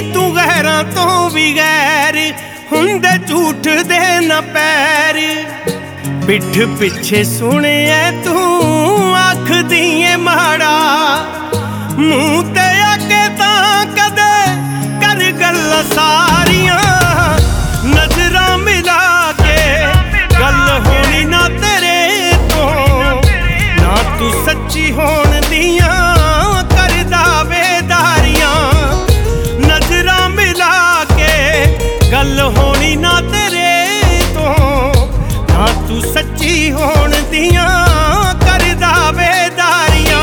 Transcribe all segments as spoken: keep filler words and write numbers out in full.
तू गैरां तो भी गैर हुंदे झूठ दे न पैर। पिठ पिछे सुने तू आखदी ऐ माड़ा मूंह ते आके तां कदे कर गल्लां सारियां। नजरां मिला के गल होनी ना तेरे तो ना तू सच्ची होण दियां करदा बेदारियां। नजरां मिला के गल होनी ना तेरे तो ना तू सच्ची होण दियां करदा बेदारियां।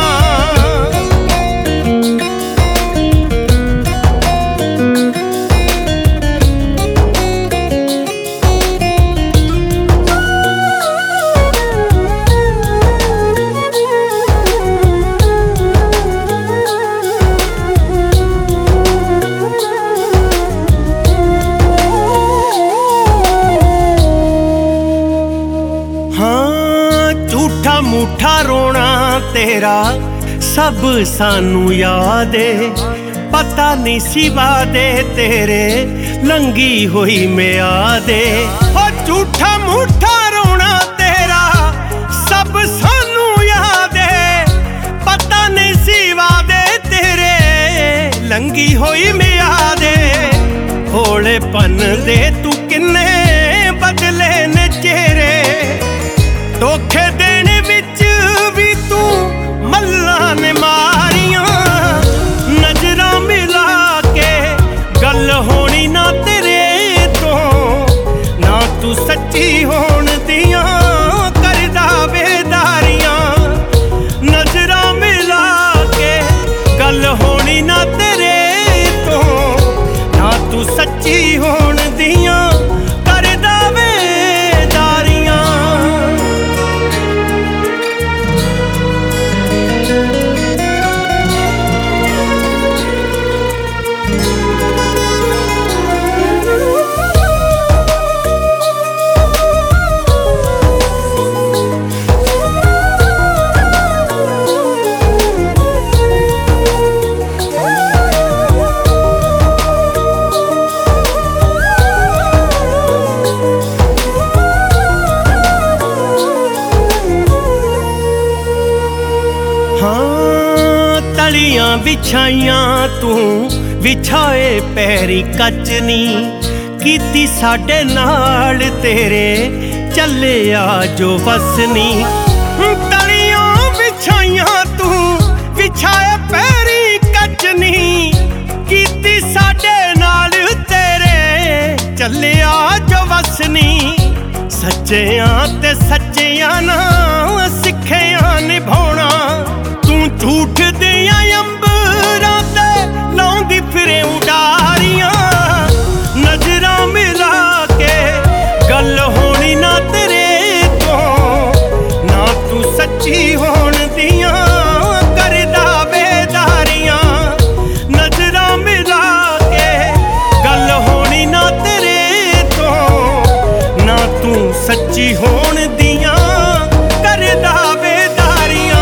मुठा रोना तेरा सब सानू याद है। पता नहीं सिवा दे तेरे लंगी हुई म्यादे। ओ झूठा मुठा रोना तेरा सब सानू याद है। पता नहीं सिवा दे तेरे लंगी हुई म्यादे। भोलेपन दे तू किन्ने बदले ने चेहरे धोखे देने विच भी तू मल्लां ने मारियां। नजरां मिला के गल होनी ना तेरे तो ना तू सच्ची होण दियां करदा बेदारियां। नजरां मिला के गल होनी ना तेरे तो ना तू सच्ची होण दियां करदा बेदारियां। तलियां बिछाइयां तू विछाए पैरी कचनी कीती साडे नाल तेरे चलिया जो वसनी। तलियां बिछाइयां तू विछाए पैरी कचनी कीती साडे नाल तेरे चलिया जो वसनी। सच्चियां ते सच्चियां ना सिक्खियां निभाउणा तू झूठ दियां अंबरां ते लाउंदी फिरे उडारियां। नजरां मिला के गल होनी ना तेरे तो ना तू सच्ची होण दियां करदा बेदारियां। नजरां मिला के गल होनी ना तेरे तो ना तू सच्ची होण दियां करदा बेदारियां।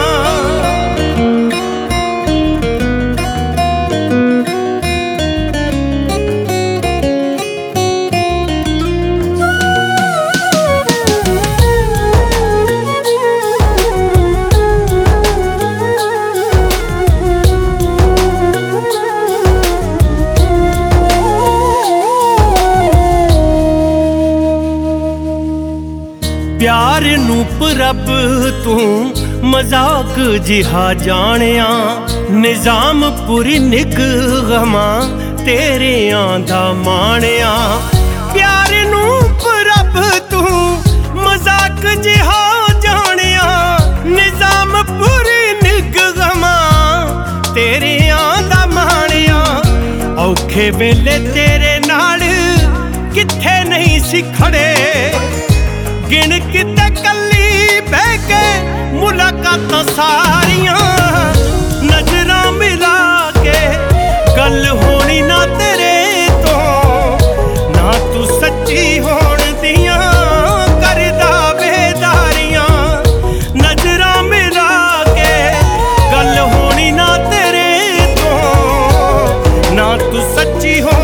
प्यार नू प्रभ तू मजाक जिहा जानिया। निजाम पूरी निगहमां तेरे आंदा मानिया। प्यार नू प्रभ तू मजाक जिहा जानिया। निजाम पूरी निगहमां तेरे आंदा मानिया। औखे वेले तेरे नाल किथे नहीं सी खड़े गिण किते कल्ली बह के मुलाकातां सारियां। नजरां मिला के गल होनी ना तेरे तो ना तू सच्ची होण दियां करदा बेदारियां। नजरां मिला के गल होनी ना तेरे तो ना तू सच्ची हो